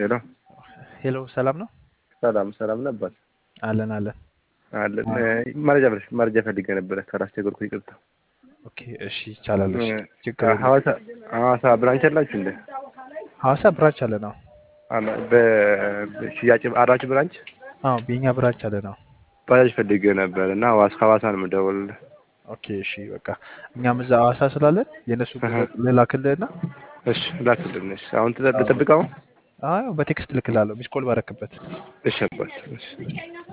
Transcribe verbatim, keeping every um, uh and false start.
ሄሎ ሄሎ ሰላም ነው? ሰላም ሰላም ነበር አለን አለን። አለን። መረጃ ብለሽ መረጃ ፈልጌ ነበረ ከራስ ቸገርኩ ይቅርታ። ኦኬ እሺ ይቻላል። እሺ ችግር የለም። ሐዋሳ ሐዋሳ ብራንች አላችሁ እንዴ? ሐዋሳ ብራንች አለ ነው? አለ በሽያጭ አራች ብራንች? አዎ በእኛ ብራንች አለ ነው። ባጃጅ ፈልጌ ነበር እና ሐዋሳ ሐዋሳ ነው የምደውልልህ። ኦኬ እሺ በቃ እኛም እዛ ሐዋሳ ስላለን የነሱ ቁጥር ልላክልህና እሺ ላክልኝ። እሺ አሁን ልጠብቀው? አዎ በቴክስት ልክላለሁ። ሚስ ኮል ባረክበት። እሺ አባት እሺ